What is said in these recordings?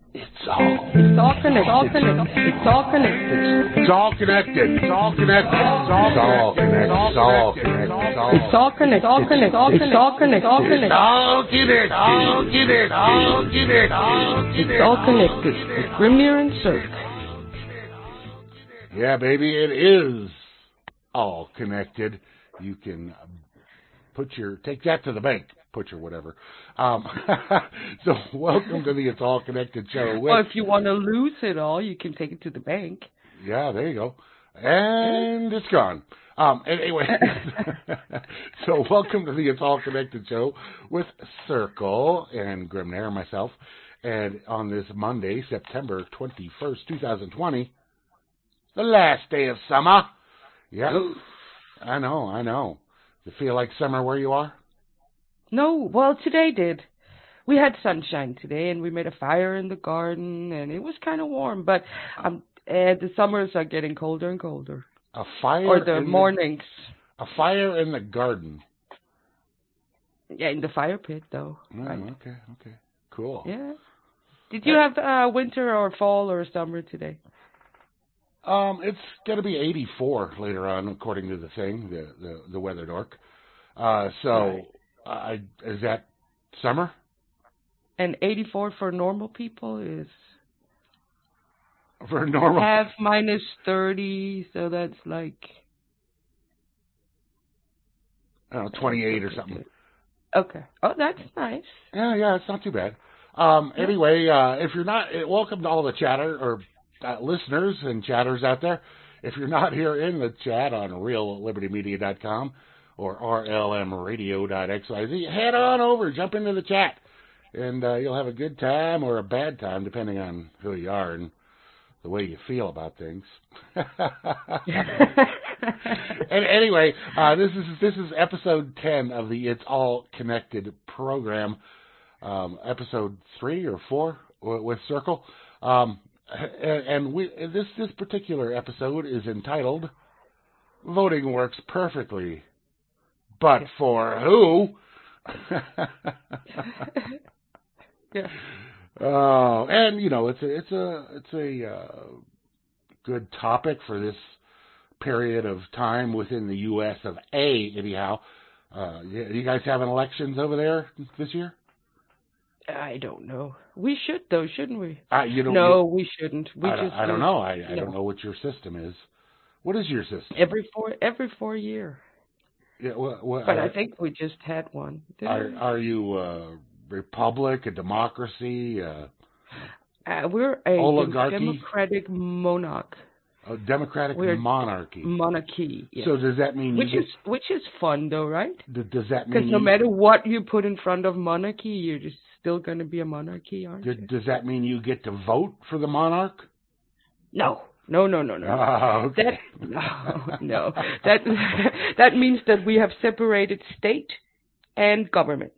It's all connected. It's all connected. It's all connected. It's all connected. It's all connected. It's all connected. It's all connected. It's all connected. It's all connected. It's all connected. All connected. All connected. All connected. All connected. All connected. It's all connected. With Grimnir and Cirque. Yeah, baby, it is all connected. You can take that to the bank. Put your whatever. So welcome to the It's All Connected show. Well, if you want to lose it all, you can take it to the bank. Yeah, there you go. And it's gone. Anyway, so welcome to the It's All Connected show with Circle and Grimnir and myself. And on this Monday, September 21st, 2020, the last day of summer. Yeah, I know. You feel like summer where you are? No, well, today did. We had sunshine today, and we made a fire in the garden, and it was kind of warm. But the summers are getting colder and colder. A fire or the mornings. A fire in the garden. Yeah, in the fire pit, though. Oh, right? Okay, cool. Yeah. Did you have winter or fall or summer today? It's going to be 84 later on, according to the thing, the weather dork. So. Right. Is that summer? And 84 for normal people is... For normal... Half minus 30, so that's like... I don't know, 28 or something. Okay. Oh, that's nice. Yeah, it's not too bad. Anyway, if you're not... Welcome to all the chatter, or listeners and chatters out there. If you're not here in the chat on reallibertymedia.com, or rlmradio.xyz, head on over, jump into the chat, and you'll have a good time or a bad time, depending on who you are and the way you feel about things. And anyway, this is episode 10 of the It's All Connected program, episode 3 or 4 with Circle, and this particular episode is entitled "Voting Works Perfectly. But for who?" Yeah. And you know, it's a good topic for this period of time within the U.S. of A. Anyhow, you guys having elections over there this year? I don't know. We should though, shouldn't we? No, we shouldn't. I don't know. I don't know what your system is. What is your system? Every 4 year. Yeah, but I think we just had one. Are you a republic, a democracy? We're a oligarchy? democratic monarch. A democratic monarchy. Monarchy. Yes. So does that mean which is fun though, right? Does that mean because no matter what you put in front of monarchy, you're just still going to be a monarchy, aren't you? Does that mean you get to vote for the monarch? No. Oh, okay. No. That means that we have separated state and government.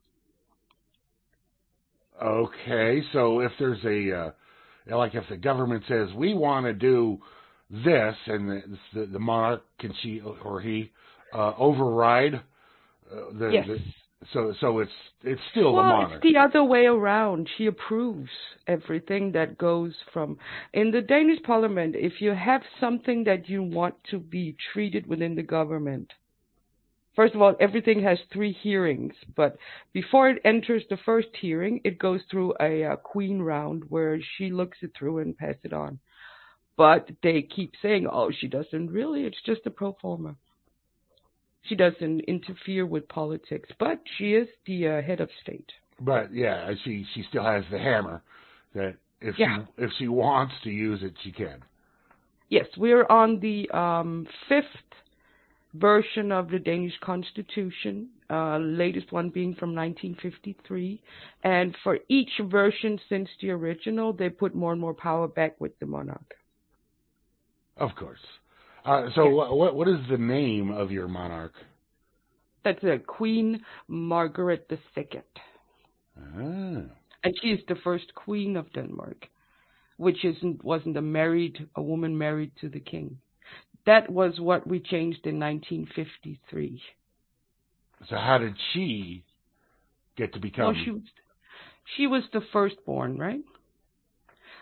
Okay, so if there's if the government says we want to do this, and the monarch can she or he override yes. So it's still the monarch. It's the other way around. She approves everything that goes from... In the Danish parliament, if you have something that you want to be treated within the government, first of all, everything has 3 hearings, but before it enters the first hearing, it goes through a queen round where she looks it through and passes it on. But they keep saying, oh, she doesn't really, it's just a pro forma. She doesn't interfere with politics, but she is the head of state. But yeah, she still has the hammer that if she wants to use it, she can. Yes, we're on the 5th version of the Danish Constitution, latest one being from 1953. And for each version since the original, they put more and more power back with the monarch. Of course. So what is the name of your monarch? That's Queen Margaret II. Ah. And she's the first queen of Denmark, which wasn't a woman married to the king. That was what we changed in 1953. So how did she get to become? Well, she was the firstborn, right?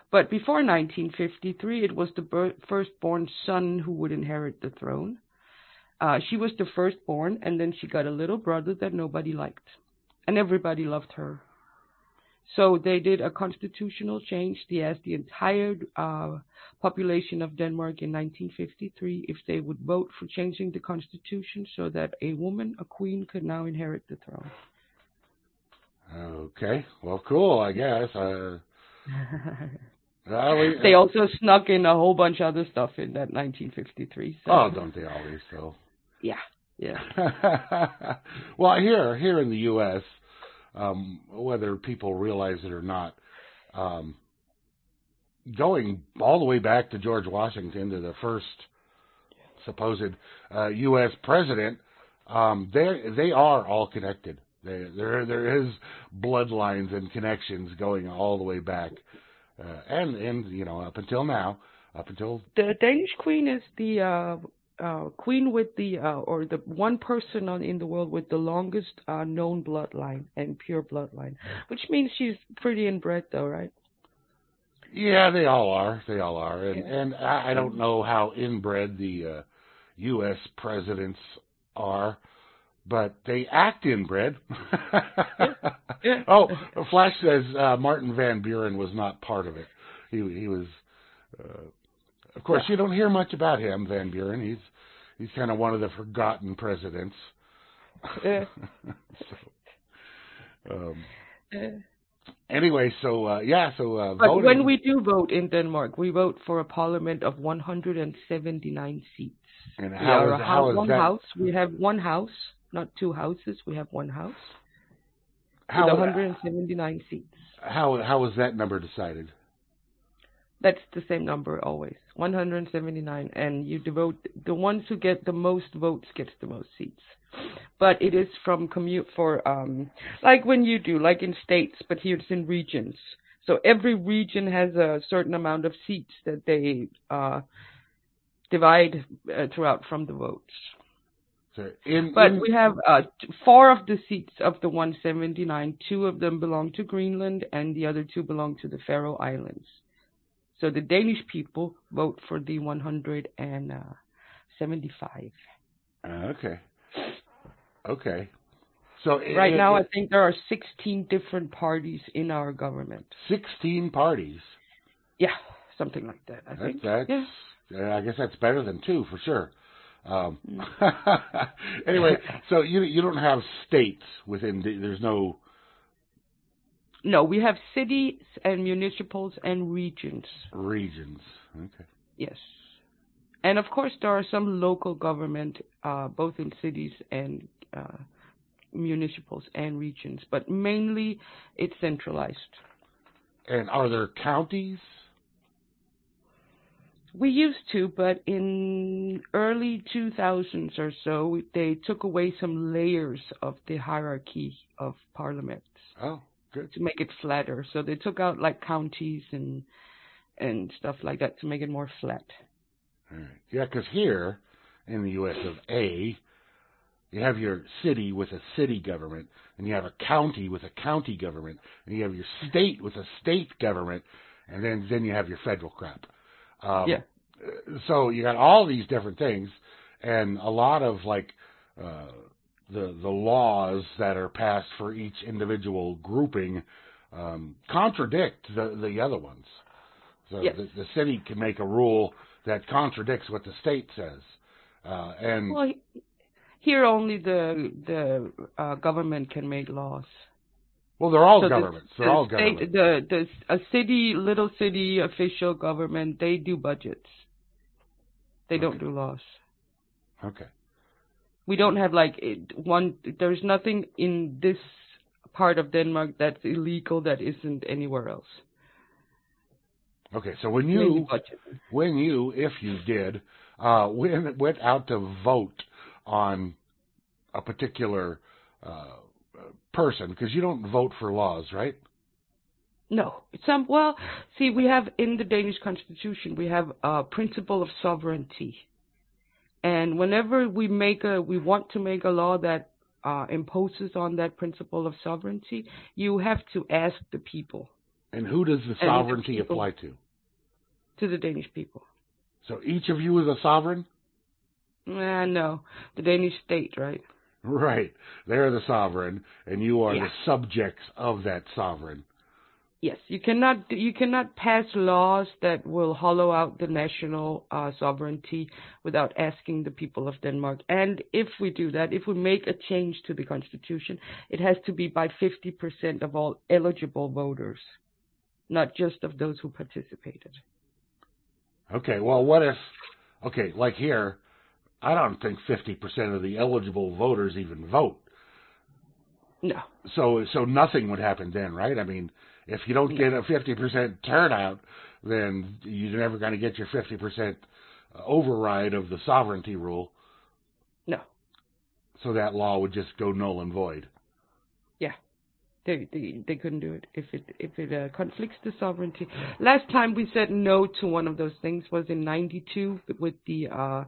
But before 1953, it was the firstborn son who would inherit the throne. She was the firstborn, and then she got a little brother that nobody liked, and everybody loved her. So they did a constitutional change. They asked the entire population of Denmark in 1953 if they would vote for changing the constitution so that a woman, a queen, could now inherit the throne. Okay. Well, cool, I guess. They also snuck in a whole bunch of other stuff in that 1953. So. Oh, don't they always, though? Yeah. Well, here in the U.S., whether people realize it or not, going all the way back to George Washington, to the first supposed U.S. president, they are all connected. There is bloodlines and connections going all the way back, and up until now, the Danish queen is the queen with or the one person in the world with the longest known bloodline and pure bloodline, which means she's pretty inbred, though, right? Yeah, they all are, and Yeah. and I don't know how inbred the U.S. presidents are, but they act inbred. Yeah. Oh, Flash says Martin Van Buren was not part of it. He was, of course, you don't hear much about him, Van Buren. He's kind of one of the forgotten presidents. Yeah. Anyway, so but voting. when we do vote in Denmark, we vote for a parliament of 179 seats. And We how are is that? house. We have one house, not two houses. We have one house How with 179 seats. How was that number decided? That's the same number always, 179, and you devote the ones who get the most votes gets the most seats. But it is from commute for like when you do, like in states, but here it's in regions. So every region has a certain amount of seats that they divide throughout from the votes. So we have 4 of the seats of the 179. 2 of them belong to Greenland, and the other 2 belong to the Faroe Islands. So the Danish people vote for the 175. Okay. So right now, I think there are 16 different parties in our government. 16 parties. Yeah, something like that. I think. Yeah. I guess that's better than 2 for sure. Anyway, so you don't have states within. There's no. No, we have cities and municipals and regions. Regions, okay. Yes. And of course, there are some local government, both in cities and municipals and regions, but mainly it's centralized. And are there counties? We used to, but in early 2000s or so, they took away some layers of the hierarchy of parliaments. Oh. Good. To make it flatter. So they took out like counties and stuff like that to make it more flat. All right. Yeah, because here in the U.S. of A, you have your city with a city government, and you have a county with a county government, and you have your state with a state government, and then you have your federal crap. Yeah. So you got all these different things, and a lot of like the laws that are passed for each individual grouping contradict the other ones. So yes. the city can make a rule that contradicts what the state says. Well, here only the government can make laws. Well, they're all governments. They're all governments. A little city official government, they do budgets. They don't do laws. Okay. We don't have there's nothing in this part of Denmark that's illegal that isn't anywhere else. Okay, so if you did, went out to vote on a particular person, because you don't vote for laws, right? No. We have in the Danish Constitution, we have a principle of sovereignty. And whenever we want to make a law that imposes on that principle of sovereignty, you have to ask the people. And who does the And sovereignty people, apply to? to the Danish people. So each of you is a sovereign? No, the Danish state, right? Right. They're the sovereign, and you are Yeah. the subjects of that sovereign. Yes, you cannot pass laws that will hollow out the national sovereignty without asking the people of Denmark. And if we do that, if we make a change to the constitution, it has to be by 50% of all eligible voters, not just of those who participated. Okay, well, what if, okay, like here, I don't think 50% of the eligible voters even vote. No. So nothing would happen then, right? I mean, if you don't get a 50% turnout, then you're never going to get your 50% override of the sovereignty rule. No. So that law would just go null and void. Yeah. They couldn't do it if it conflicts the sovereignty. Last time we said no to one of those things was in '92 with the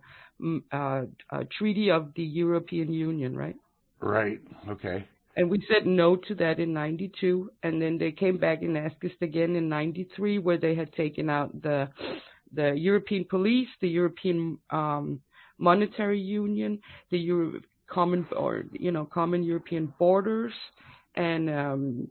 Treaty of the European Union, right? Right. Okay. And we said no to that in '92, and then they came back and asked us again in '93, where they had taken out the European police, the European monetary union, the common European borders, and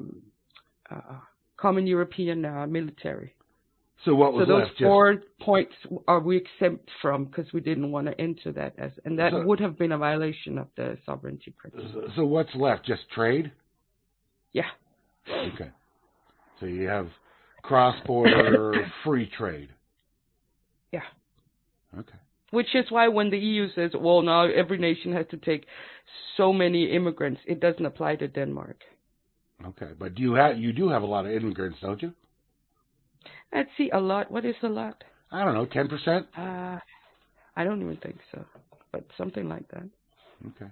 common European military. So what was those left? 4 points are we exempt from because we didn't want to enter that and that would have been a violation of the sovereignty principle. So what's left? Just trade? Yeah. Okay. So you have cross-border free trade. Yeah. Okay. Which is why when the EU says, well, now every nation has to take so many immigrants, it doesn't apply to Denmark. Okay, but you do have a lot of immigrants, don't you? Let's see, a lot. What is a lot? I don't know, 10%? I don't even think so, but something like that. Okay.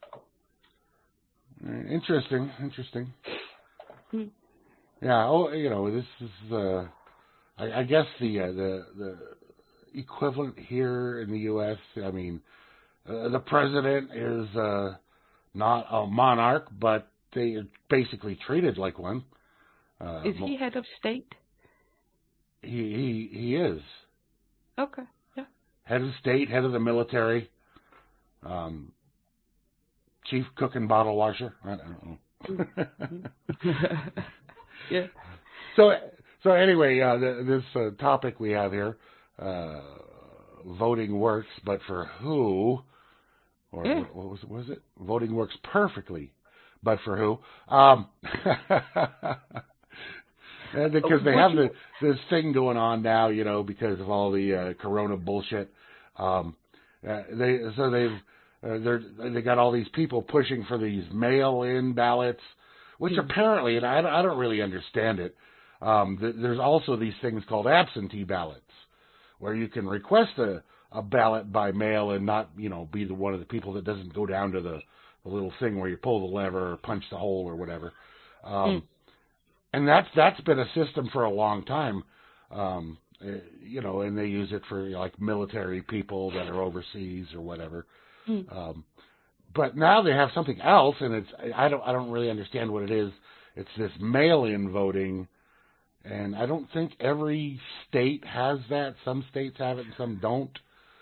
Interesting. Yeah. Oh, this is. I guess the equivalent here in the U.S. I mean, the president is not a monarch, but they are basically treated like one. Is he head of state? He is. Okay. Yeah. Head of state, head of the military, chief cook and bottle washer. I don't know. Yeah. So anyway, this topic we have here, voting works, but for who? Or yeah. what was it? Voting works perfectly, but for who? And because they have this thing going on now, because of all the corona bullshit. They got all these people pushing for these mail-in ballots, which apparently, and I don't really understand it. There's also these things called absentee ballots, where you can request a ballot by mail and not, be one of the people that doesn't go down to the little thing where you pull the lever or punch the hole or whatever. And that's been a system for a long time, and they use it for like military people that are overseas or whatever. But now they have something else, and I don't really understand what it is. It's this mail-in voting, and I don't think every state has that. Some states have it, and some don't.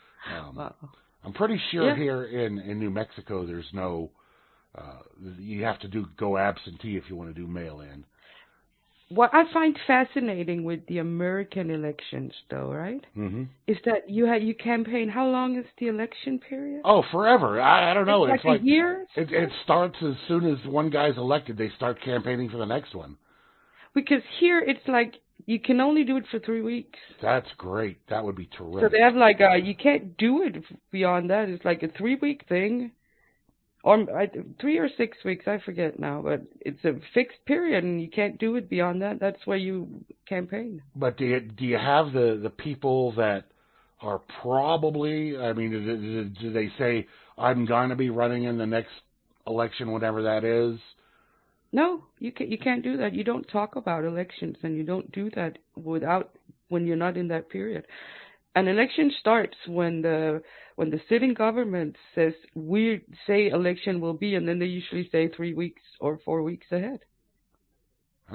I'm pretty sure here in New Mexico, there's no. You have to go absentee if you want to do mail-in. What I find fascinating with the American elections, though, right, is that you campaign. How long is the election period? Oh, forever. I don't know. It's like a year? It starts as soon as one guy's elected. They start campaigning for the next one. Because here it's like you can only do it for 3 weeks. That's great. That would be terrific. So they have you can't do it beyond that. It's like a 3-week thing. Or 3 or 6 weeks, I forget now, but it's a fixed period, and you can't do it beyond that. That's where you campaign. But do you have the people that are probably? I mean, do they say I'm going to be running in the next election, whatever that is? No, you can't do that. You don't talk about elections, and you don't do that when you're not in that period. An election starts when the sitting government says we say election will be, and then they usually say 3 weeks or 4 weeks ahead. Oh,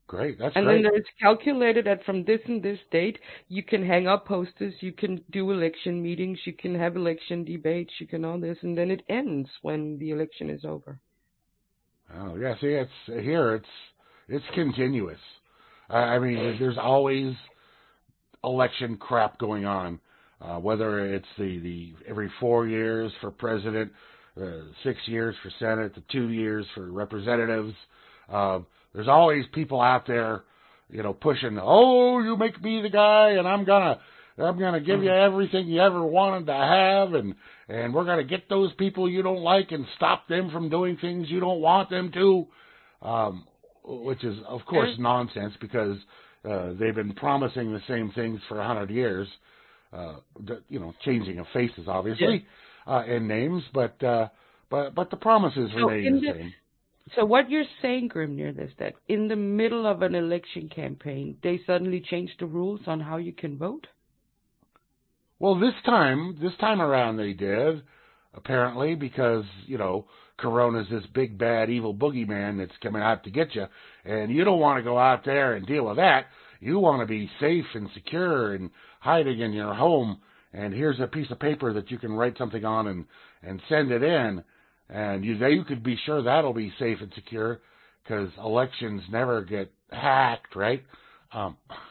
Great. That's And then great. there's calculated that from this and this date, you can hang up posters, you can do election meetings, you can have election debates, you can all this, and then it ends when the election is over. Oh, yeah. See, it's continuous. I mean, there's always election crap going on. Whether it's the every 4 years for president, 6 years for Senate, the 2 years for representatives. There's always people out there, pushing. Oh, you make me the guy, and I'm gonna give you everything you ever wanted to have, and we're gonna get those people you don't like and stop them from doing things you don't want them to. Which is, of course, nonsense because they've been promising the same things for 100 years. Changing of faces, obviously, and names, but the promises remain the same. So what you're saying, Grimnir, is that in the middle of an election campaign, they suddenly changed the rules on how you can vote? Well, this time around they did, apparently, because, Corona's this big, bad, evil boogeyman that's coming out to get you, and you don't want to go out there and deal with that. You want to be safe and secure and hiding in your home, and here's a piece of paper that you can write something on and send it in, and you could be sure that'll be safe and secure, because elections never get hacked, right? I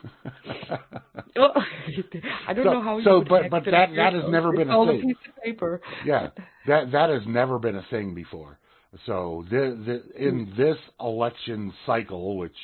don't know how you would but that has never been a thing. A piece of paper. Yeah, that has never been a thing before. So in this election cycle, which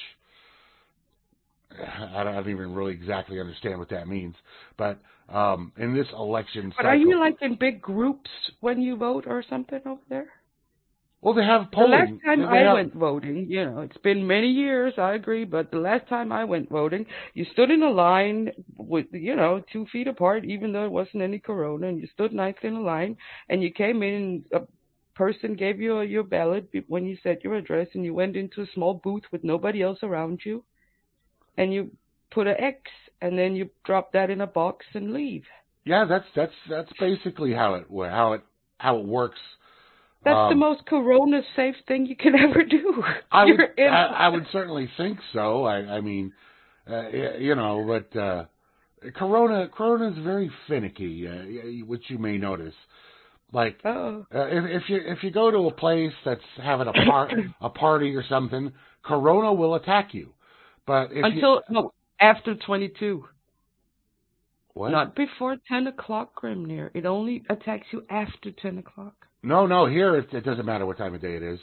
I don't even really exactly understand what that means, but in this election cycle... But are you like in big groups when you vote or something over there? Well, they have polling. The last time I went voting, it's been many years, I agree, but the last time I went voting, you stood in a line with, 2 feet apart, even though it wasn't any corona, and you stood nicely in a line, and you came in, a person gave you your ballot when you said your address, and you went into a small booth with nobody else around you, and you put an X, and then you drop that in a box and leave. Yeah, that's basically how it works. That's the most corona-safe thing you can ever do. I would certainly think so. I mean, but Corona is very finicky, which you may notice. Like, if you go to a place that's having a party or something, Corona will attack you. But after 22. What? Not before 10 o'clock, Grimnir. It only attacks you after 10 o'clock. No. Here it doesn't matter what time of day it is.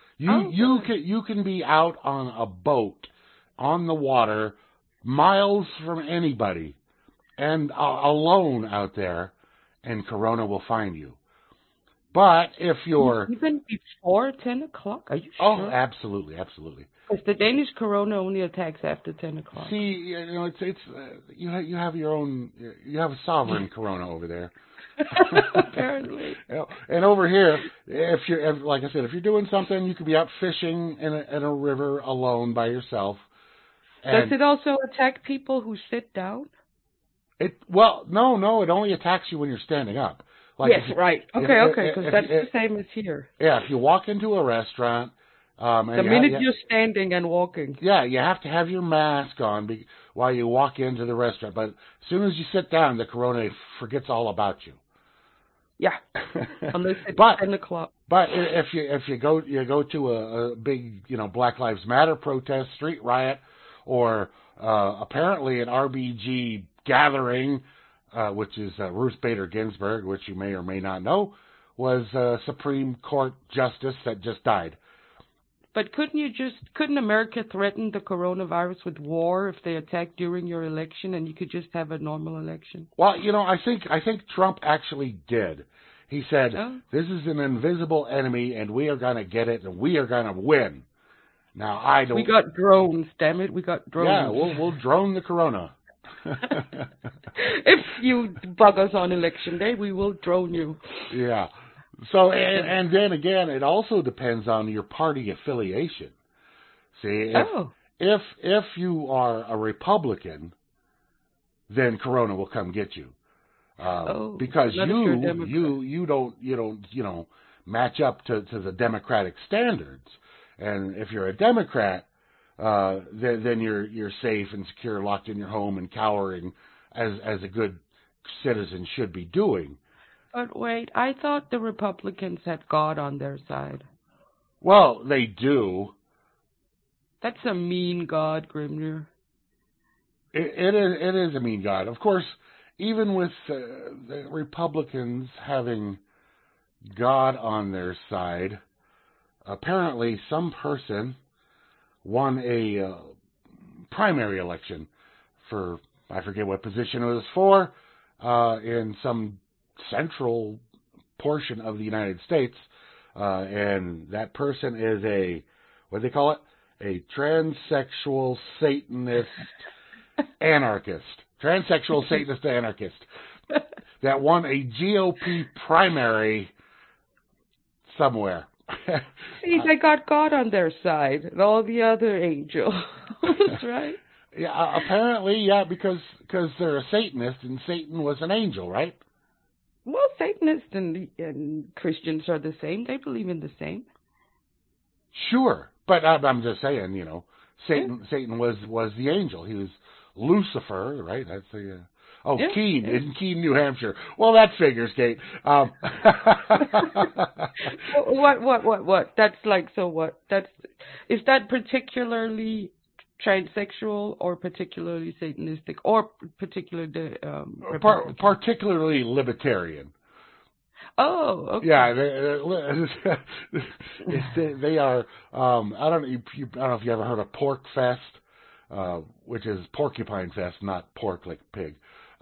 You can be out on a boat on the water, miles from anybody, and alone out there, and Corona will find you. But if you're even before 10 o'clock, are you sure? Oh, absolutely. Because the Danish Corona only attacks after 10 o'clock. See, it's you have your own, you have a sovereign Corona over there. Apparently. And over here, like I said, if you're doing something, you could be out fishing in a river alone by yourself. Does it also attack people who sit down? No, it only attacks you when you're standing up. Like yes, right. Okay, because that's the same as here. Yeah, if you walk into a restaurant... the minute you're standing and walking. Yeah, you have to have your mask on while you walk into the restaurant. But as soon as you sit down, the Corona forgets all about you. Yeah, unless it's 10 o'clock. But if you go to a big Black Lives Matter protest, street riot, or apparently an RBG gathering, which is Ruth Bader Ginsburg, which you may or may not know, was a Supreme Court justice that just died. But couldn't America threaten the coronavirus with war if they attacked during your election, and you could just have a normal election? Well, I think Trump actually did. He said, This is an invisible enemy, and we are going to get it, and we are going to win. Now, I don't... We got drones, damn it, we got drones. Yeah, we'll drone the corona. If you bug us on election day, we will drone you. Yeah. So, and then again, it also depends on your party affiliation. See, if you are a Republican, then Corona will come get you, because you don't match up to the Democratic standards. And if you're a Democrat, then you're safe and secure, locked in your home and cowering, as a good citizen should be doing. But wait, I thought the Republicans had God on their side. Well, they do. That's a mean God, Grimner. It is a mean God. Of course, even with the Republicans having God on their side, apparently some person won a primary election for, I forget what position it was for, in some central portion of the United States, and that person is what do they call it? A transsexual Satanist anarchist. Transsexual Satanist anarchist that won a GOP primary somewhere. See, they got God on their side and all the other angels, right? Yeah, apparently, yeah, because they're a Satanist and Satan was an angel, right? Well, Satanists and Christians are the same. They believe in the same. Sure, but I'm just saying, Satan was the angel. He was Lucifer, right? That's the Keene in Keene, New Hampshire. Well, that figures, Kate. What? That's like, so what? Is that particularly transsexual or particularly Satanistic or particularly particularly libertarian. Oh, okay. Yeah, they are. I don't know if you ever heard of Pork Fest, which is Porcupine Fest, not pork like pig.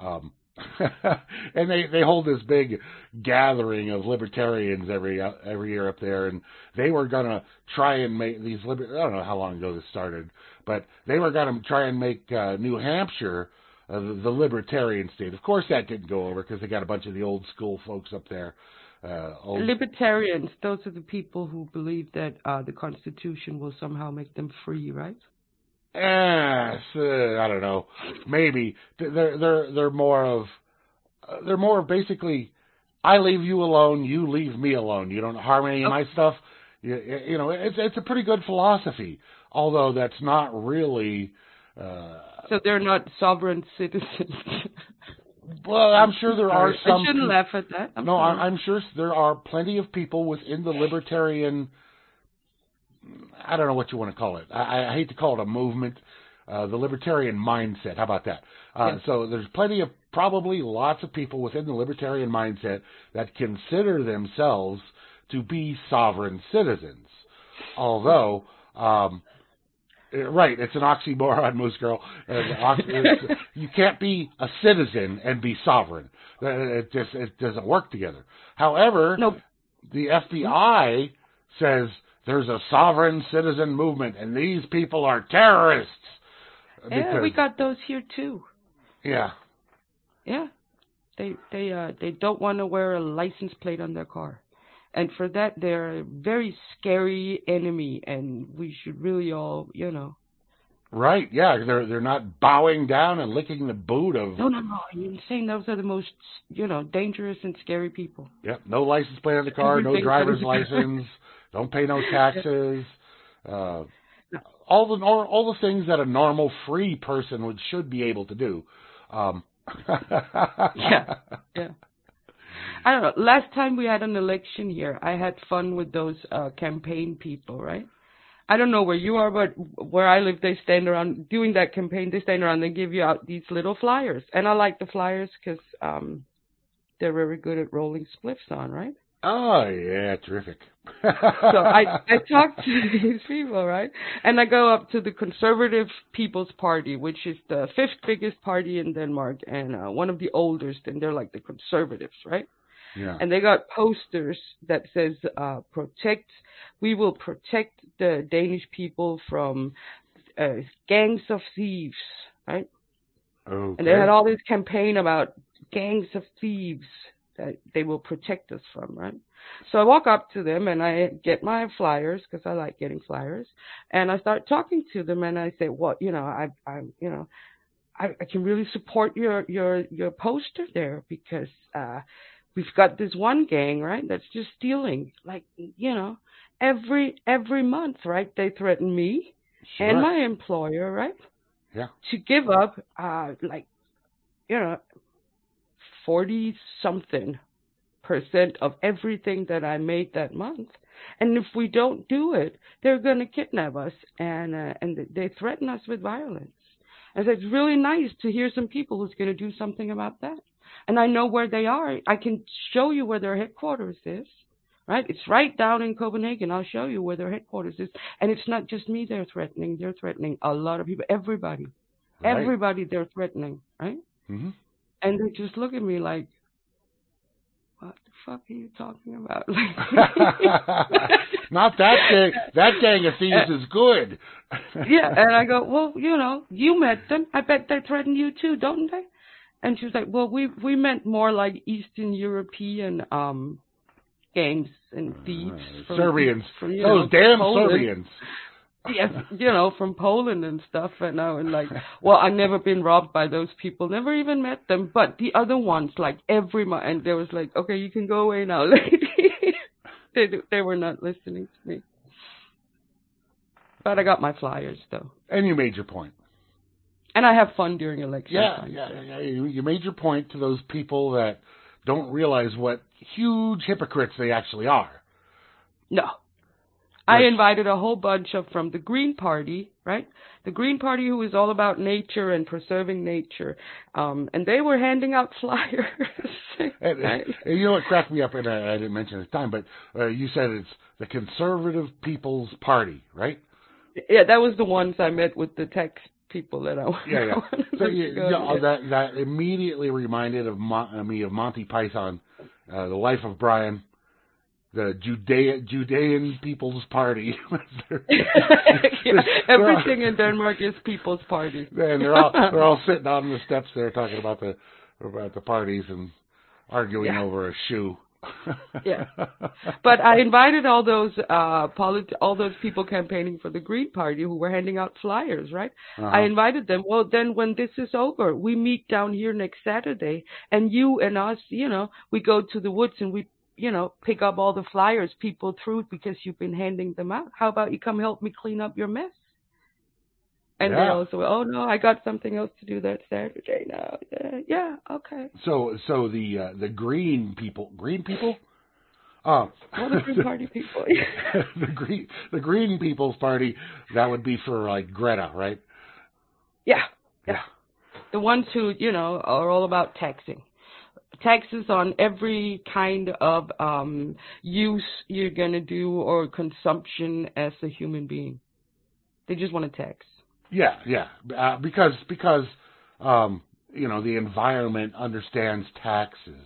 And they hold this big gathering of libertarians every year up there, and they were gonna try and make these I don't know how long ago this started, but they were gonna try and make New Hampshire the libertarian state. Of course, that didn't go over because they got a bunch of the old school folks up there. Libertarians, those are the people who believe that the Constitution will somehow make them free, right? I don't know. Maybe they're more of basically, I leave you alone, you leave me alone. You don't harm any of my stuff. It's a pretty good philosophy, although that's not really. So they're not sovereign citizens. Well, I'm sure there are some. I shouldn't laugh at that. I'm sure there are plenty of people within the libertarian. I don't know what you want to call it. I hate to call it a movement. The libertarian mindset. How about that? Yes. So there's probably lots of people within the libertarian mindset that consider themselves to be sovereign citizens. Although, right, it's an oxymoron, Moose Girl. You can't be a citizen and be sovereign. It doesn't work together. However, the FBI says there's a sovereign citizen movement, and these people are terrorists. Yeah, we got those here too. Yeah. Yeah. They don't want to wear a license plate on their car. And for that, they're a very scary enemy, and we should really all, Right, yeah, they're not bowing down and licking the boot of... No, you're insane. Those are the most, dangerous and scary people. Yep, no license plate on the car, no driver's license, don't pay no taxes, all the things that a normal free person should be able to do. Yeah. I don't know. Last time we had an election here, I had fun with those campaign people, right? I don't know where you are, but where I live, they stand around doing that campaign. They stand around and give you out these little flyers. And I like the flyers because they're very good at rolling spliffs on, right? Oh, yeah, terrific. So I talk to these people, right? And I go up to the Conservative People's Party, which is the 5th biggest party in Denmark and one of the oldest, and they're like the conservatives, right? Yeah. And they got posters that says, we will protect the Danish people from gangs of thieves, right? Okay. And they had all this campaign about gangs of thieves that they will protect us from, right? So I walk up to them and I get my flyers because I like getting flyers, and I start talking to them and I say, I can really support your poster there because we've got this one gang, right, that's just stealing, every month, right? They threaten me. Sure. and my employer, right? Yeah. To give up, like, you know, 40 something percent of everything that I made that month. And if we don't do it, they're going to kidnap us, and they threaten us with violence. And so it's really nice to hear some people who's going to do something about that. And I know where they are. I can show you where their headquarters is. Right? It's right down in Copenhagen. I'll show you where their headquarters is. And it's not just me they're threatening. They're threatening a lot of people. Everybody. Right. Everybody they're threatening. Right? Mm-hmm. And they just look at me like, what the fuck are you talking about? Not that gang. That gang of thieves is good. Yeah, and I go, well, you met them. I bet they threaten you too, don't they? And she was like, well, we meant more like Eastern European gangs and thieves. Serbians. From, Those damn Poland. Serbians. Yes, from Poland and stuff. And I was like, well, I've never been robbed by those people. Never even met them. But the other ones, like every month, and they was like, okay, you can go away now, lady. They were not listening to me. But I got my flyers, though. And you made your point. And I have fun during election time. Yeah. You made your point to those people that don't realize what huge hypocrites they actually are. No. I invited a whole bunch from the Green Party, right? The Green Party, who is all about nature and preserving nature. And they were handing out flyers. And you know what cracked me up, and I didn't mention at the time, but you said it's the Conservative People's Party, right? Yeah, that was the ones I met with the tech people that I Yeah. So that immediately reminded me of Monty Python, The Life of Brian. The Judean People's Party. Everything in Denmark is People's Party. And they're all sitting on the steps there talking about the parties and arguing over a shoe. Yeah, but I invited all those people campaigning for the Green Party who were handing out flyers, right? Uh-huh. I invited them. Well, then when this is over, we meet down here next Saturday, and you and us, we go to the woods and we pick up all the flyers people threw because you've been handing them out. How about you come help me clean up your mess? And they also, oh no, I got something else to do that Saturday now. Yeah, okay. So the Green people? Well, the Green Party people. the Green People's Party, that would be for like Greta, right? Yeah. The ones who, are all about taxing. Taxes on every kind of use you're going to do or consumption as a human being. They just want to tax. Yeah. Because the environment understands taxes.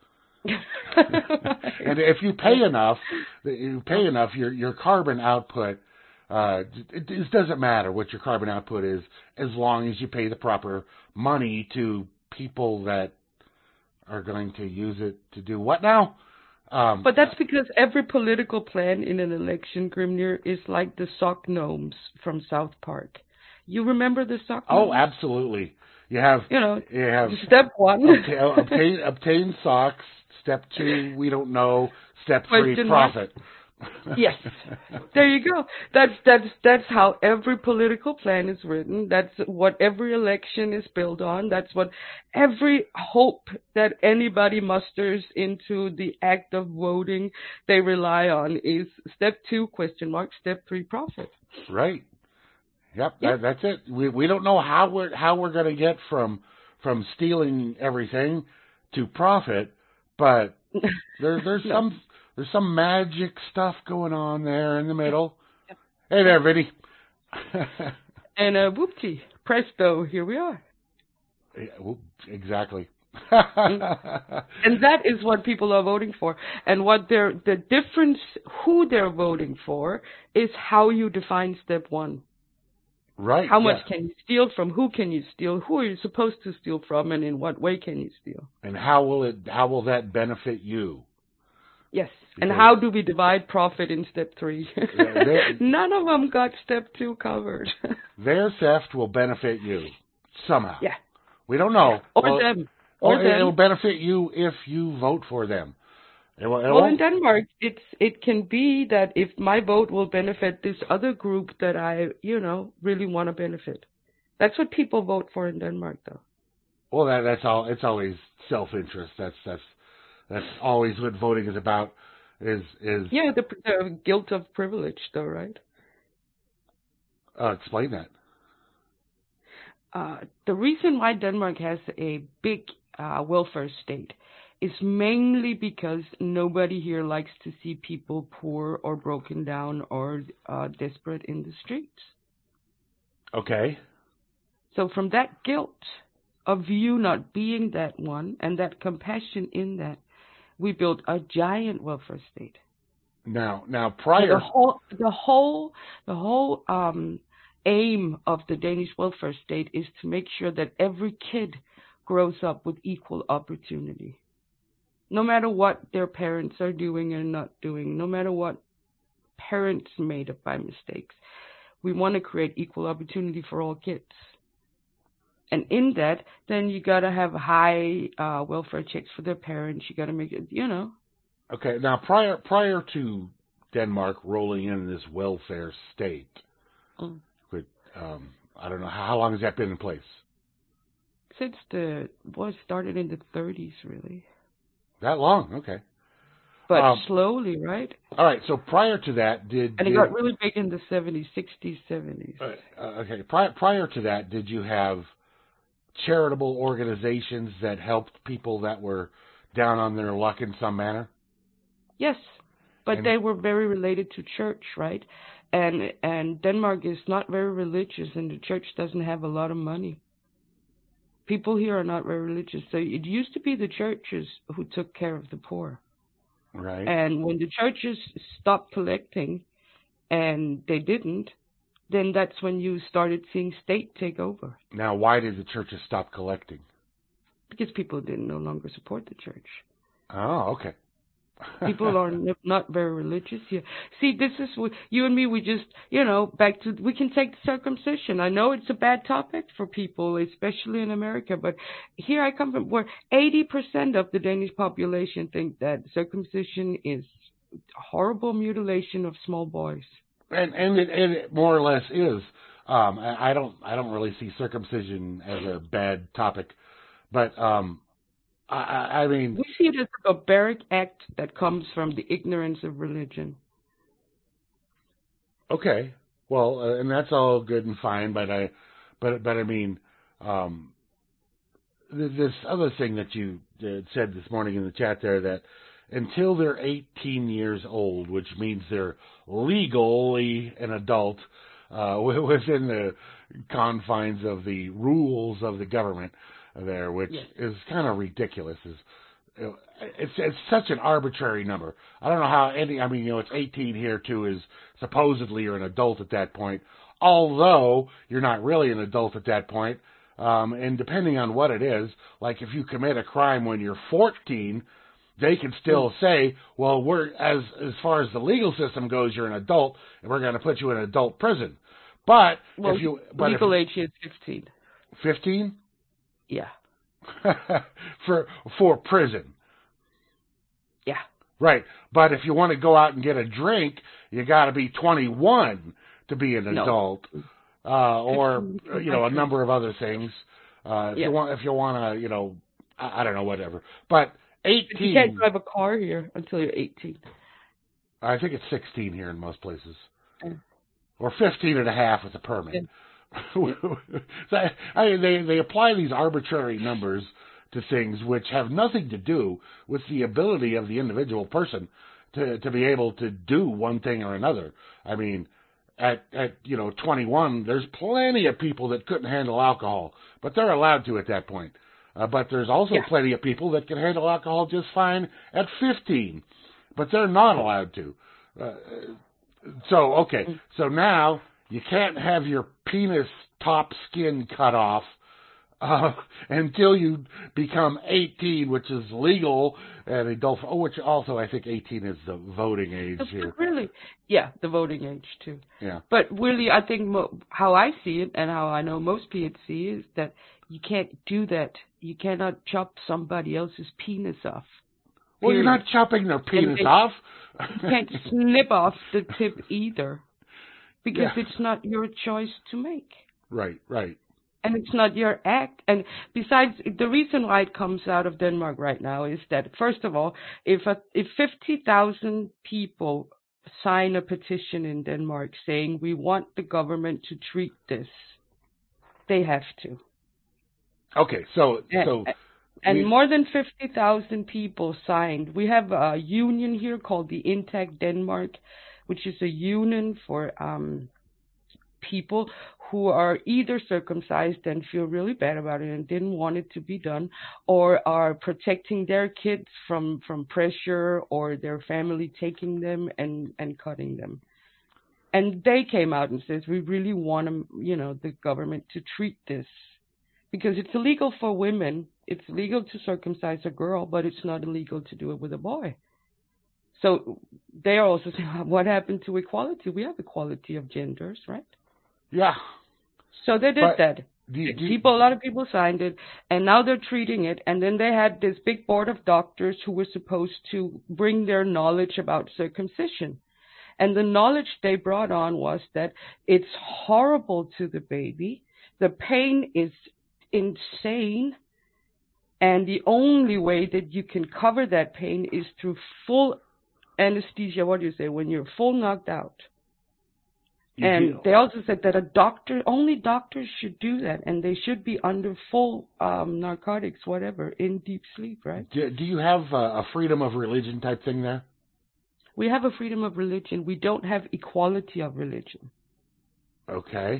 And if you pay enough, your carbon output, it doesn't matter what your carbon output is, as long as you pay the proper money to people that are going to use it to do what now? But that's because every political plan in an election, Grimnir, is like the sock gnomes from South Park. You remember the sock gnomes? Oh, absolutely. You have step 1. obtain socks. Step 2, we don't know. Step 3, profit. Yes, there you go. That's how every political plan is written. That's what every election is built on. That's what every hope that anybody musters into the act of voting they rely on is step 2, ? Step 3, profit. Right. Yep. That's it. We don't know how we're going to get from stealing everything to profit, but there's some magic stuff going on there in the middle. Hey there, Vinny. And whoopty, presto, here we are. Yeah, exactly. And that is what people are voting for. And the difference, who they're voting for, is how you define step 1. Right. How much can you steal from? Who can you steal? Who are you supposed to steal from? And in what way can you steal? And how will that benefit you? Yes. Because, and how do we divide profit in step 3? None of them got step 2 covered. Their theft will benefit you somehow. Yeah. We don't know. Or them. Or them. It'll benefit you if you vote for them. It Well, in won't. Denmark, it can be that if my vote will benefit this other group that I, really want to benefit. That's what people vote for in Denmark, though. Well, that's all. It's always self-interest. That's always what voting is about. Is Yeah, the guilt of privilege, though, right? explain that. The reason why Denmark has a big welfare state is mainly because nobody here likes to see people poor or broken down or desperate in the streets. Okay. So from that guilt of you not being that one and that compassion in that, we built a giant welfare state. Now So prior. the whole aim of the Danish welfare state is to make sure that every kid grows up with equal opportunity. No matter what their parents are doing and not doing, no matter what parents made up by mistakes, we want to create equal opportunity for all kids. And in that, then you gotta have high welfare checks for their parents. You gotta make it, Okay. Now prior to Denmark rolling in this welfare state, Mm. with I don't know how long has that been in place. Since started in the 30s, really. That long? Okay. But slowly, right? All right. So prior to that, And it got really big in the 70s, 60s, 70s. Okay. Prior to that, did you have charitable organizations that helped people that were down on their luck in some manner? Yes, but they were very related to church, right? And Denmark is not very religious, and the church doesn't have a lot of money. People here are not very religious, so it used to be the churches who took care of the poor. Right. And when the churches stopped collecting, and they didn't, then that's when you started seeing state take over. Now, why did the churches stop collecting? Because people didn't no longer support the church. Oh, okay. People are not very religious here. See, this is what you and me, we just, we can take circumcision. I know it's a bad topic for people, especially in America, but here I come from where 80% of the Danish population think that circumcision is horrible mutilation of small boys. And it more or less is. I don't really see circumcision as a bad topic, but I mean, we see it as a barbaric act that comes from the ignorance of religion. Okay, well, and that's all good and fine, but I mean, this other thing that you said this morning in the chat there, that until they're 18 years old, which means they're legally an adult within the confines of the rules of the government there, which is kind of ridiculous. It's such an arbitrary number. I don't know how it's 18 here too, is supposedly you're an adult at that point, although you're not really an adult at that point. And depending on what it is, like if you commit a crime when you're 14, they can still say, well, as far as the legal system goes, you're an adult, and we're going to put you in adult prison. But legal age is 15. 15? Yeah. for prison. Yeah. Right. But if you want to go out and get a drink, you got to be 21 to be an adult. Or a number of other things. If you want to, I don't know, whatever. But 18. You can't drive a car here until you're 18. I think it's 16 here in most places. Or 15 and a half with a permit. Yeah. So, they apply these arbitrary numbers to things which have nothing to do with the ability of the individual person to be able to do one thing or another. I mean, at 21, there's plenty of people that couldn't handle alcohol, but they're allowed to at that point. But there's also plenty of people that can handle alcohol just fine at 15, but they're not allowed to. So now you can't have your penis top skin cut off until you become 18, which is legal and adult. Which also I think 18 is the voting age here. Really? Yeah, the voting age too. Yeah. But really, I think how I see it and how I know most people see is that you can't do that. You cannot chop somebody else's penis off. Well, you're not chopping their penis off. You can't snip off the tip either, because Yeah. it's not your choice to make. Right, right. And it's not your act. And besides, the reason why it comes out of Denmark right now is that, first of all, if 50,000 people sign a petition in Denmark saying we want the government to treat this, they have to. Okay, And more than 50,000 people signed. We have a union here called the Intact Denmark, which is a union for people who are either circumcised and feel really bad about it and didn't want it to be done, or are protecting their kids from pressure or their family taking them and cutting them. And they came out and says, we really want the government to treat this, because it's illegal for women. It's legal to circumcise a girl, but it's not illegal to do it with a boy. So they are also saying, what happened to equality? We have equality of genders, right? Yeah. So they did that. A lot of people signed it, and now they're treating it. And then they had this big board of doctors who were supposed to bring their knowledge about circumcision. And the knowledge they brought on was that it's horrible to the baby. The pain is insane. And the only way that you can cover that pain is through full anesthesia. What do you say? When you're full knocked out. They also said that only doctors should do that, and they should be under full narcotics, whatever, in deep sleep, right? Do you have a freedom of religion type thing there? We have a freedom of religion. We don't have equality of religion. Okay.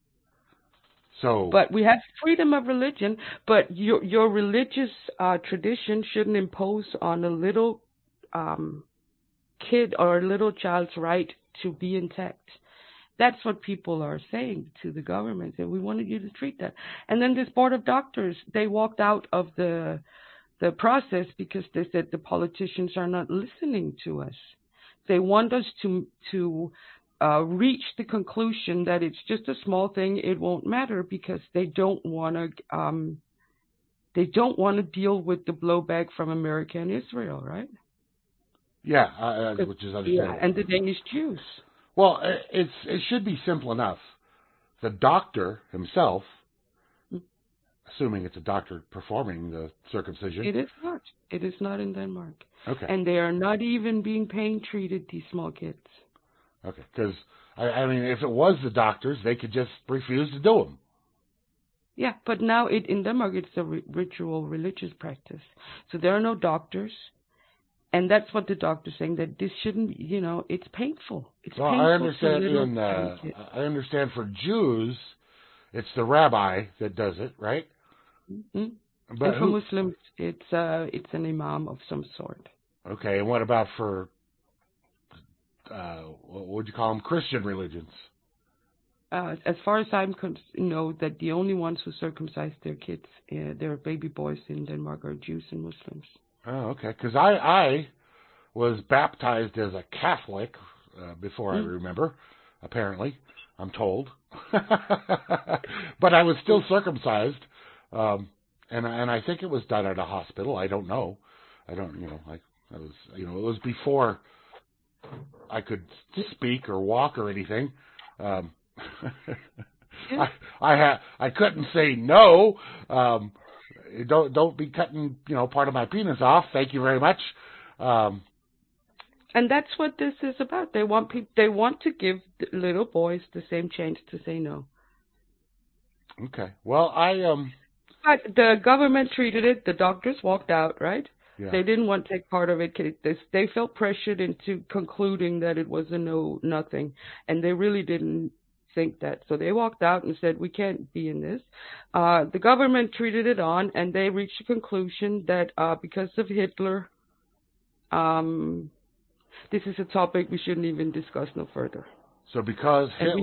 So. But we have freedom of religion, but your religious tradition shouldn't impose on a little kid or a little child's right to be intact. That's what people are saying to the government, and we wanted you to treat that. And then this board of doctors, they walked out of the process because they said the politicians are not listening to us. They want us to reach the conclusion that it's just a small thing, it won't matter, because they don't want to deal with the blowback from America and Israel, right? Yeah, which is understandable. Yeah, and the Danish Jews. Well, it should be simple enough. The doctor himself, assuming it's a doctor performing the circumcision. It is not. It is not in Denmark. Okay. And they are not even being pain-treated, these small kids. Okay, because, I mean, if it was the doctors, they could just refuse to do them. Yeah, but now in Denmark it's a ritual religious practice. So there are no doctors. And that's what the doctor's saying, that this shouldn't, it's painful. It's painful. I understand. I understand for Jews, it's the rabbi that does it, right? Mm-hmm. But for Muslims, it's an imam of some sort. Okay, and what about for what would you call them? Christian religions? As far as I know, that the only ones who circumcise their kids, their baby boys in Denmark, are Jews and Muslims. Oh, okay. Because I was baptized as a Catholic before I remember, apparently, I'm told. But I was still circumcised, and I think it was done at a hospital. I don't know. I was, it was before I could speak or walk or anything. I couldn't say no. Don't be cutting, part of my penis off. Thank you very much. And that's what this is about. They want to give little boys the same chance to say no. Okay. Well, But the government treated it. The doctors walked out, right? Yeah. They didn't want to take part of it. They felt pressured into concluding that it was a nothing, and they really didn't think that. So they walked out and said, we can't be in this. The government treated it on, and they reached a conclusion that because of Hitler, this is a topic we shouldn't even discuss no further. So because Hitler...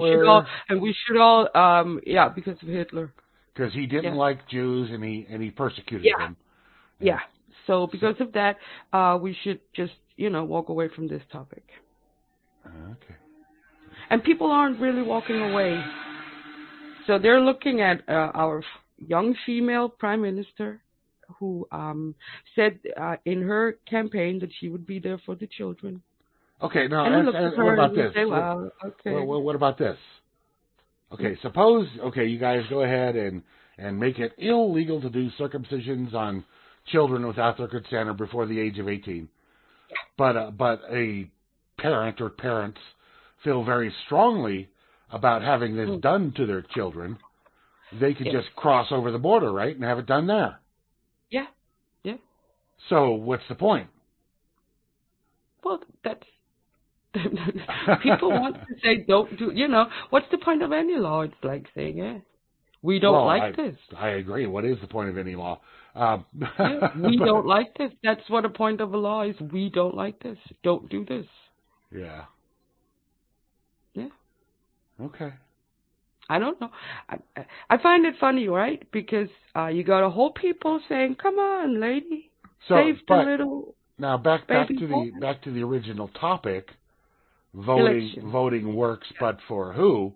because of Hitler. Because he didn't like Jews, and he persecuted them. Yeah. So because of that, we should just, walk away from this topic. Okay. And people aren't really walking away. So they're looking at our young female prime minister, who said in her campaign that she would be there for the children. Okay, now And look at what her about and you this? say, well, okay. What about this? Okay, suppose you guys go ahead and make it illegal to do circumcisions on children without their consent or before the age of 18. But a parent or parents feel very strongly about having this done to their children. They could just cross over the border, right, and have it done there. Yeah, yeah. So what's the point? Well, that's people want to say don't do. What's the point of any law? It's like saying, we don't like this. I agree. What is the point of any law? We don't like this. That's what a point of a law is. We don't like this. Don't do this. Yeah. Yeah. Okay. I don't know. I find it funny, right? Because you got a whole people saying, "Come on, lady, save the little." Now back to the original topic. Voting works, but for who?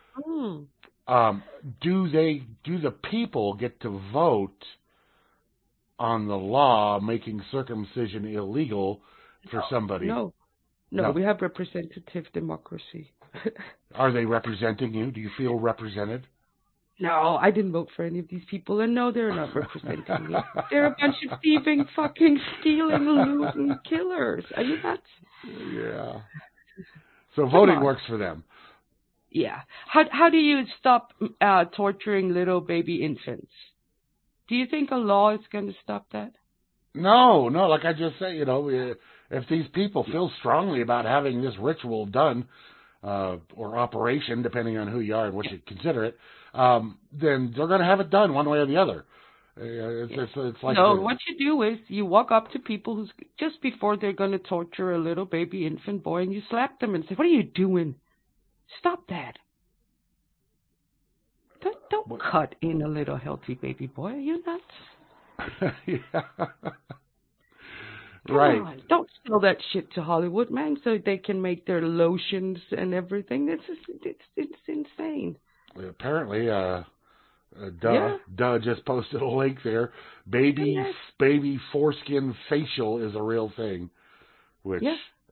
Do the people get to vote on the law making circumcision illegal for somebody? No, we have representative democracy. Are they representing you? Do you feel represented? No, I didn't vote for any of these people, and no, they're not representing me. They're a bunch of thieving, fucking, stealing, looting killers. Are you nuts? Yeah. So voting works for them. Yeah. How do you stop torturing little baby infants? Do you think a law is going to stop that? No. Like I just said, if these people feel strongly about having this ritual done, or operation, depending on who you are and what you consider it, then they're going to have it done one way or the other. It's like what you do is you walk up to people who's just before they're going to torture a little baby infant boy, and you slap them and say, "What are you doing? Stop that! Don't cut in a little healthy baby boy. Are you nuts?" Yeah. Come on, don't sell that shit to Hollywood, man, so they can make their lotions and everything. It's insane. Well, apparently, Duh just posted a link there. Baby foreskin facial is a real thing, which.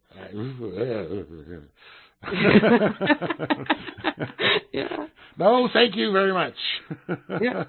Yeah. No, thank you very much. Yeah.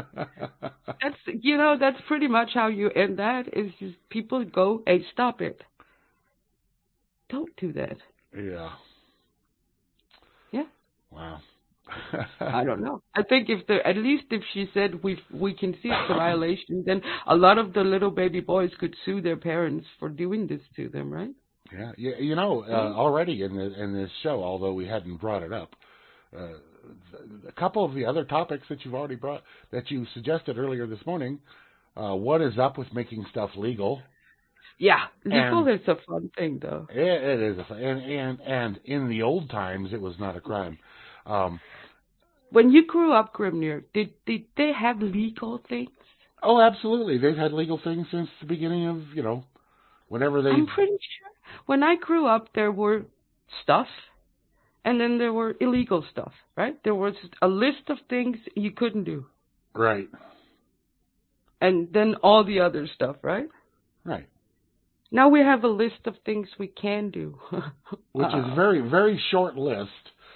That's pretty much how you end that. Is just people go, "Hey, stop it! Don't do that." Yeah. Yeah. Wow. I don't know. I think at least if she said we can see it's a violation, then a lot of the little baby boys could sue their parents for doing this to them, right? Yeah. Already in this show, although we hadn't brought it up, a couple of the other topics that you suggested earlier this morning. What is up with making stuff legal? Yeah, legal is a fun thing, though. It is a fun, and in the old times, it was not a crime. When you grew up, Grimnir, did they have legal things? Oh, absolutely. They've had legal things since the beginning of, whenever they... I'm pretty sure. When I grew up, there were stuff, and then there were illegal stuff, right? There was a list of things you couldn't do. Right. And then all the other stuff, right? Right. Now we have a list of things we can do. Which is a very, very short list.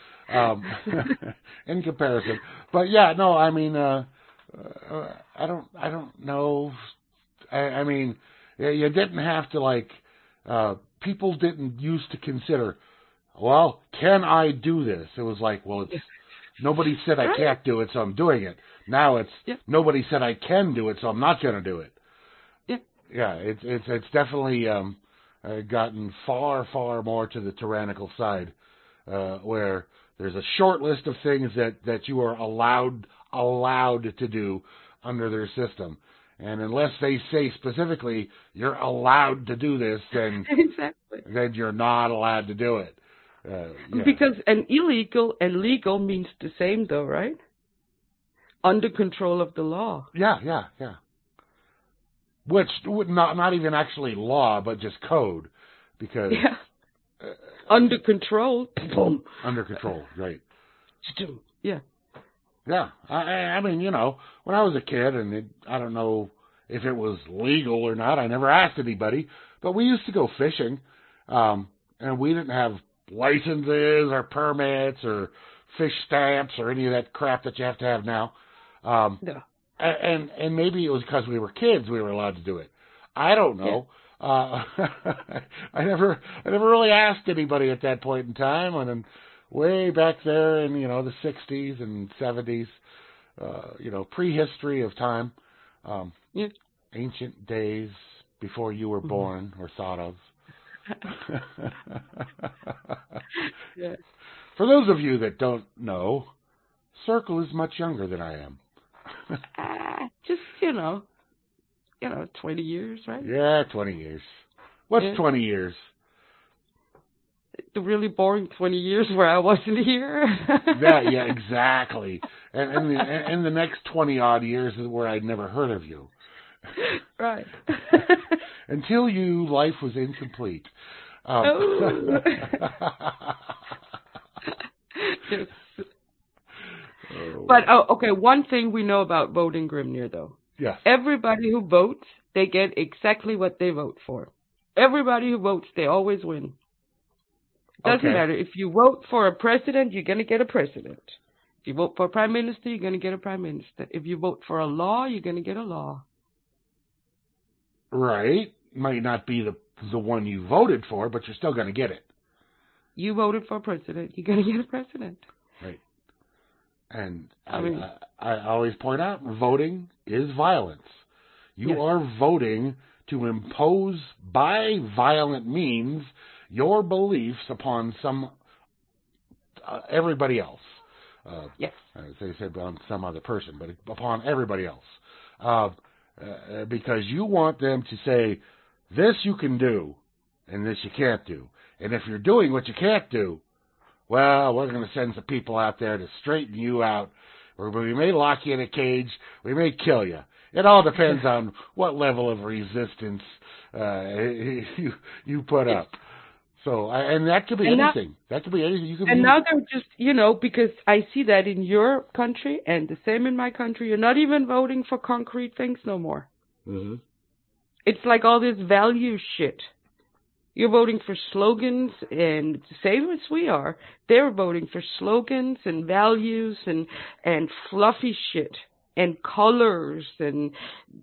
In comparison, but yeah, no, I mean, I don't know. I mean, you didn't have to people didn't used to consider, well, can I do this? It was like, well, it's nobody said I can't do it, so I'm doing it. Now it's nobody said I can do it, so I'm not going to do it. Yeah, it's definitely gotten far, far more to the tyrannical side, where there's a short list of things that you are allowed to do under their system. And unless they say specifically you're allowed to do this, then then you're not allowed to do it. Because an illegal and legal means the same, though, right? Under control of the law. Yeah. Which not even actually law, but just code, because. Yeah. Under control. Under control, right. Yeah. Yeah. I mean, when I was a kid, and I don't know if it was legal or not. I never asked anybody, but we used to go fishing, and we didn't have licenses or permits or fish stamps or any of that crap that you have to have now. No. And maybe it was because we were kids we were allowed to do it. I don't know. Yeah. I never really asked anybody at that point in time, and then way back there in the 60s and 70s, prehistory of time, ancient days before you were born or thought of. Yeah. For those of you that don't know, Circle is much younger than I am. Just 20 years, right? Yeah, 20 years. What's 20 years? The really boring 20 years where I wasn't here. Yeah, exactly. And the next 20 odd years is where I'd never heard of you. Right. Until life was incomplete. Yes. But okay, one thing we know about voting, Grimnir, though. Yes. Everybody who votes, they get exactly what they vote for. Everybody who votes, they always win. Doesn't matter. If you vote for a president, you're going to get a president. If you vote for a prime minister, you're going to get a prime minister. If you vote for a law, you're going to get a law. Right. Might not be the one you voted for, but you're still going to get it. You voted for a president, you're going to get a president. Right. And I always point out, voting is violence. You are voting to impose by violent means your beliefs upon everybody else. Yes. As they said, on some other person, but upon everybody else. Because you want them to say, this you can do, and this you can't do. And if you're doing what you can't do, well, we're going to send some people out there to straighten you out. Or we may lock you in a cage. We may kill you. It all depends on what level of resistance you put up. So, and that could be anything. That could be anything. Now they're just, because I see that in your country and the same in my country. You're not even voting for concrete things no more. Mm-hmm. It's like all this value shit. You're voting for slogans, and the same as we are. They're voting for slogans and values and fluffy shit and colors and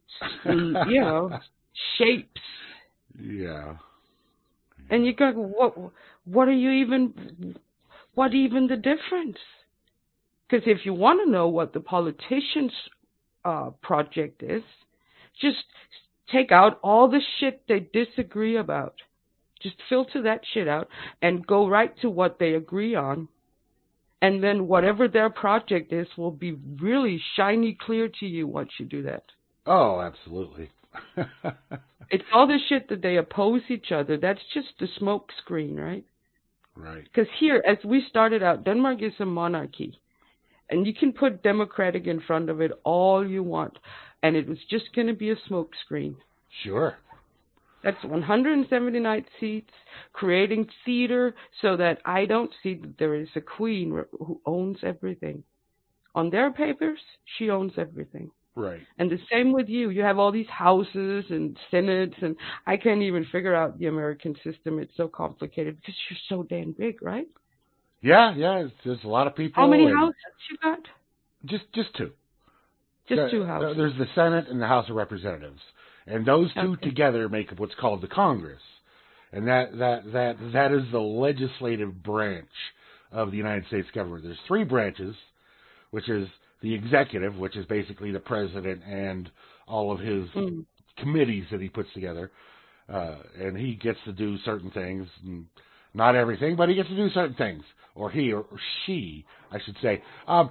shapes. Yeah. And you go, what even the difference? Because if you want to know what the politicians' project is, just take out all the shit they disagree about. Just filter that shit out and go right to what they agree on. And then whatever their project is will be really shiny clear to you once you do that. Oh, absolutely. It's all the shit that they oppose each other. That's just the smoke screen, right? Right. Because here, as we started out, Denmark is a monarchy. And you can put democratic in front of it all you want. And it was just going to be a smoke screen. Sure. That's 179 seats, creating theater so that I don't see that there is a queen who owns everything. On their papers, she owns everything. Right. And the same with you. You have all these houses and senates, and I can't even figure out the American system. It's so complicated because you're so damn big, right? Yeah. There's a lot of people. How many houses you got? Just two. Just two houses. There's the Senate and the House of Representatives. And those two together make up what's called the Congress. And that is the legislative branch of the United States government. There's three branches, which is the executive, which is basically the president and all of his committees that he puts together. And he gets to do certain things. Not everything, but he gets to do certain things. Or he or she, I should say. And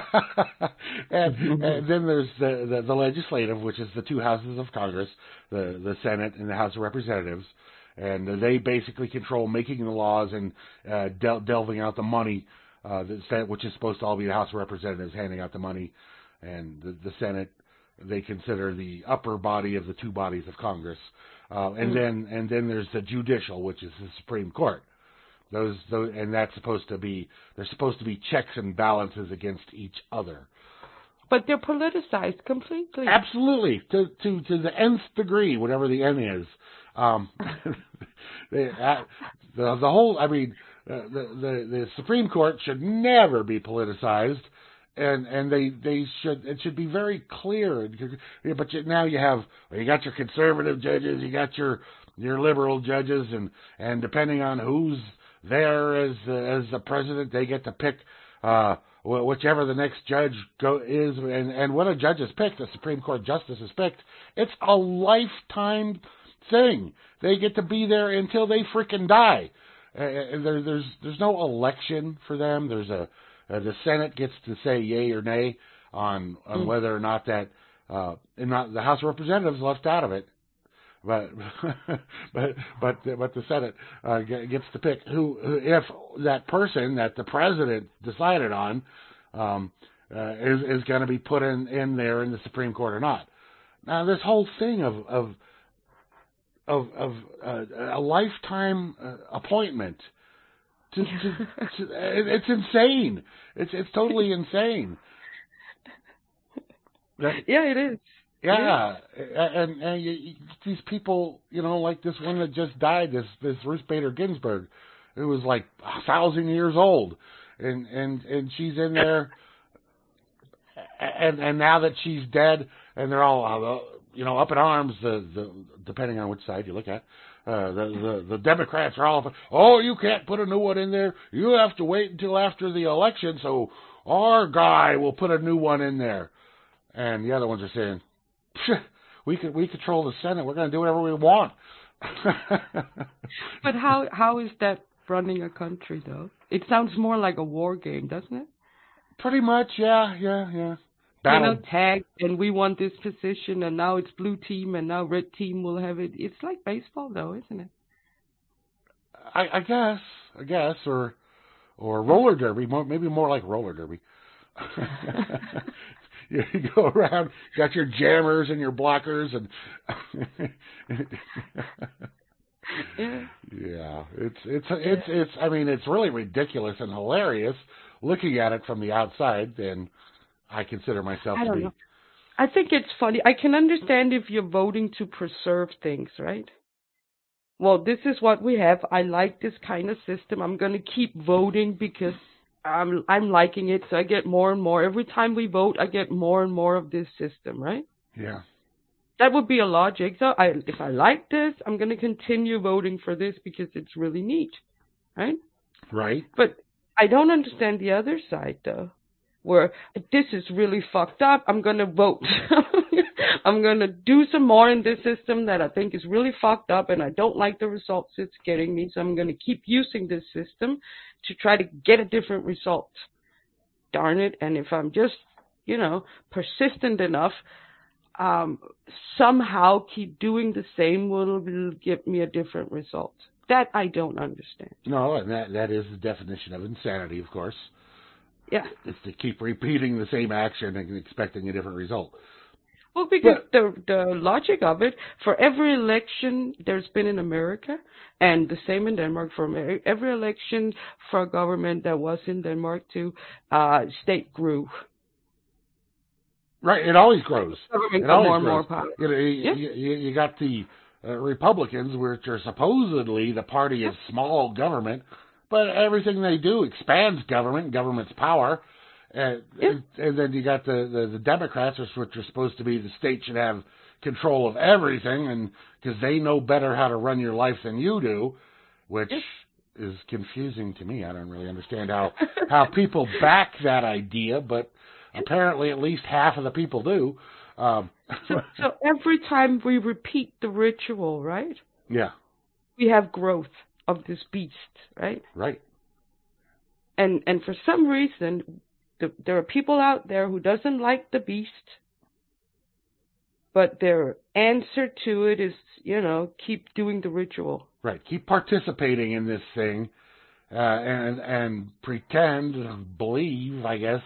then there's the legislative, which is the two houses of Congress, the Senate and the House of Representatives. And they basically control making the laws and delving out the money, which is supposed to all be the House of Representatives handing out the money. And the Senate, they consider the upper body of the two bodies of Congress. And then there's the judicial, which is the Supreme Court. Those and that's supposed to be checks and balances against each other. But they're politicized completely. Absolutely, to the nth degree, whatever the n is. The whole, I mean, the Supreme Court should never be politicized, and they should, it should be very clear. But now you got your conservative judges, you got your liberal judges, and depending on who's there as the president, they get to pick whichever the next judge is, and when a judge is picked, a Supreme Court justice is picked, it's a lifetime thing. They get to be there until they freaking die. There's no election for them. The Senate gets to say yay or nay on whether or not that, and not the House of Representatives left out of it. But the Senate gets to pick who, if that person that the president decided on is going to be put in there in the Supreme Court or not. Now, this whole thing of a lifetime appointment, it's insane. It's totally insane. Yeah, it is. Yeah, and these people, like this one that just died, this Ruth Bader Ginsburg, who was like 1,000 years old, and she's in there, and now that she's dead, and they're all up in arms, depending on which side you look at, the Democrats are all, oh, you can't put a new one in there, you have to wait until after the election, so our guy will put a new one in there, and the other ones are saying, we control the Senate. We're going to do whatever we want. But how is that running a country, though? It sounds more like a war game, doesn't it? Pretty much, yeah. Battle. Tag, and we want this position, and now it's blue team, and now red team will have it. It's like baseball, though, isn't it? I guess, or roller derby, maybe more like roller derby. You go around, got your jammers and your blockers, and yeah, it's. I mean, it's really ridiculous and hilarious looking at it from the outside. And I consider myself to be. Know. I think it's funny. I can understand if you're voting to preserve things, right? Well, this is what we have. I like this kind of system. I'm going to keep voting because I'm liking it, so I get more and more. Every time we vote, I get more and more of this system, right? Yeah. That would be a logic. So if I like this, I'm going to continue voting for this because it's really neat, right? Right. But I don't understand the other side, though, where this is really fucked up. I'm going to vote. I'm going to do some more in this system that I think is really fucked up, and I don't like the results it's getting me, so I'm going to keep using this system to try to get a different result. Darn it. And if I'm just, persistent enough, somehow keep doing the same will give me a different result. That I don't understand. No, and that is the definition of insanity, of course. Yeah. It's to keep repeating the same action and expecting a different result. Well, because the logic of it, for every election there's been in America, and the same in Denmark, for every election for a government that was in Denmark too, state grew. Right, it always grows. Government got more and more power. You got the Republicans, which are supposedly the party of small government, but everything they do expands government's power. And then you got the Democrats, which are supposed to be the state should have control of everything, and because they know better how to run your life than you do, which is confusing to me. I don't really understand how people back that idea, but apparently at least half of the people do. So every time we repeat the ritual, right? Yeah. We have growth of this beast, right? Right. And for some reason, there are people out there who doesn't like the beast, but their answer to it is, keep doing the ritual. Right. Keep participating in this thing, and pretend, believe, I guess,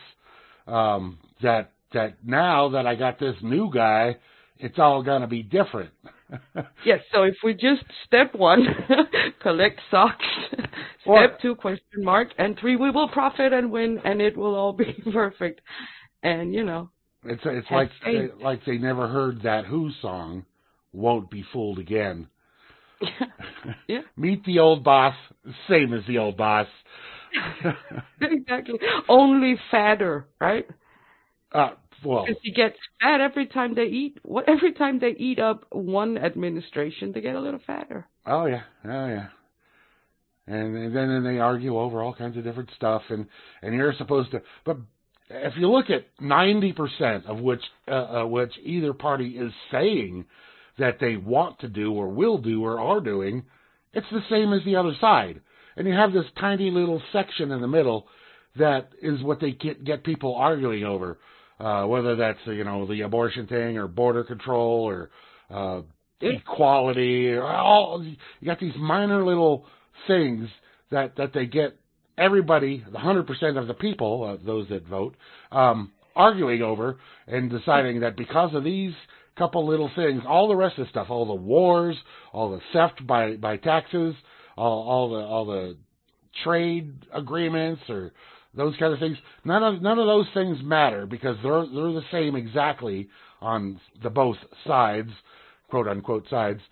that now that I got this new guy, it's all going to be different. Yes, so if we just step 1, collect socks, step 2, question mark, and 3, we will profit and win, and it will all be perfect. And, It's Have like faith. like they never heard that Who song, "Won't Be Fooled Again." Yeah. Meet the old boss, same as the old boss. Exactly. Only fatter, right? uh, well, Because he gets fat every time they eat. Every time they eat up one administration, they get a little fatter. oh yeah. And then they argue over all kinds of different stuff, and you're supposed to. But if you look at 90% of which either party is saying that they want to do or will do or are doing, it's the same as the other side. And you have this tiny little section in the middle that is what they get people arguing over, whether that's the abortion thing or border control or equality. Or all you got these minor little things that they get everybody, the 100% of the people, those that vote, arguing over and deciding that because of these couple little things, all the rest of the stuff, all the wars, all the theft by taxes, all the trade agreements or those kind of things, none of those things matter because they're the same exactly on the both sides, quote unquote sides.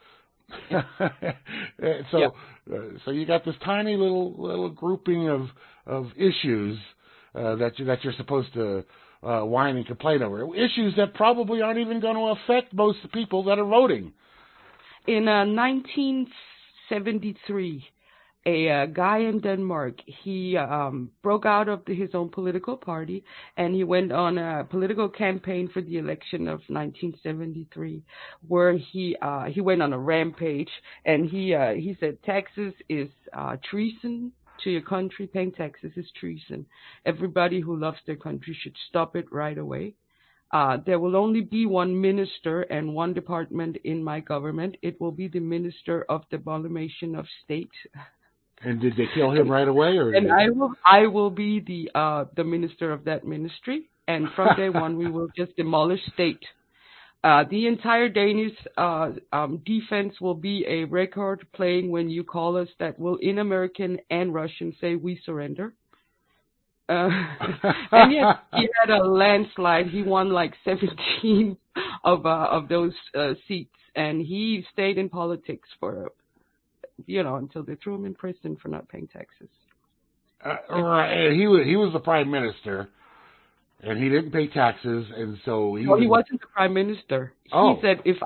So you got this tiny little grouping of issues that you're supposed to whine and complain over, issues that probably aren't even going to affect most of the people that are voting. In 1973, a guy in Denmark, he broke out of his own political party, and he went on a political campaign for the election of 1973, where he went on a rampage, and he said taxes is treason to your country. Paying taxes is treason. Everybody who loves their country should stop it right away. There will only be one minister and one department in my government. It will be the Minister of the Demolition of State. And did they kill him right away, or? And I will be the minister of that ministry. And from day one, we will just demolish state. The entire Danish defense will be a record playing when you call us that will, in American and Russian, say we surrender. And yes, he had a landslide. He won like 17 of those seats, and he stayed in politics for until they threw him in prison for not paying taxes. Right. He was the prime minister, and he didn't pay taxes, and so he wasn't the prime minister. He said, if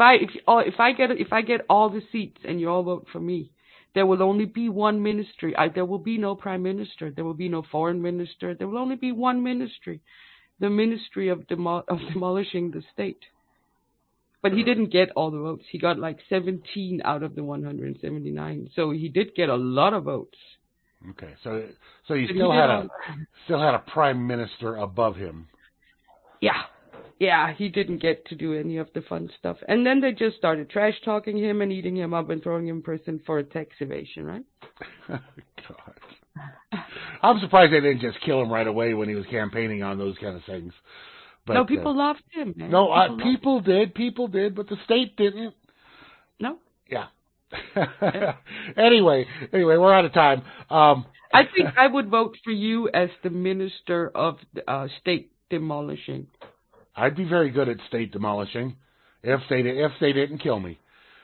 I get all the seats and you all vote for me, there will only be one ministry. There will be no prime minister. There will be no foreign minister. There will only be one ministry, the ministry of demolishing the state. But he didn't get all the votes. He got like 17 out of the 179. So he did get a lot of votes. Okay, so he still had a prime minister above him. Yeah, he didn't get to do any of the fun stuff. And then they just started trash talking him and eating him up and throwing him in prison for tax evasion, right? God. I'm surprised they didn't just kill him right away when he was campaigning on those kind of things. But, no, people loved him, man. No, people did, but the state didn't. No. Yeah. Anyway, we're out of time. I think I would vote for you as the Minister of State Demolishing. I'd be very good at state demolishing if they didn't kill me.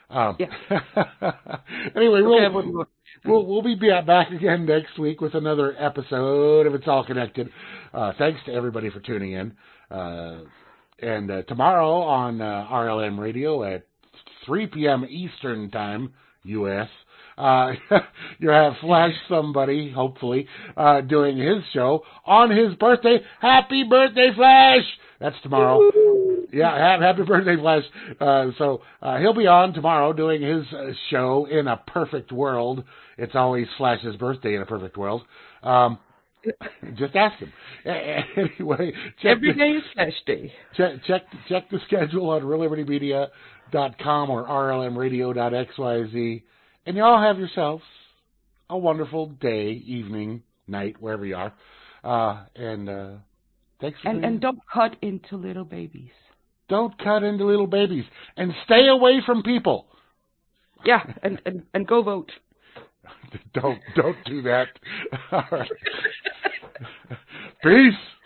Anyway, we'll be back again next week with another episode of It's All Connected. Thanks to everybody for tuning in. And tomorrow on RLM Radio at 3 p.m. Eastern Time, U.S., you have Flash Somebody, hopefully, doing his show on his birthday. Happy birthday, Flash! That's tomorrow. Woo-hoo. Yeah, happy birthday, Flash. So he'll be on tomorrow doing his show in a perfect world. It's always Flash's birthday in a perfect world. Just ask him. Anyway, every day is Flash Day. Check the schedule on reallibertymedia.com or rlmradio.xyz. And you all have yourselves a wonderful day, evening, night, wherever you are. And thanks for and don't cut into little babies. Don't cut into little babies. And stay away from people. Yeah, and go vote. Don't do that. All right. Peace.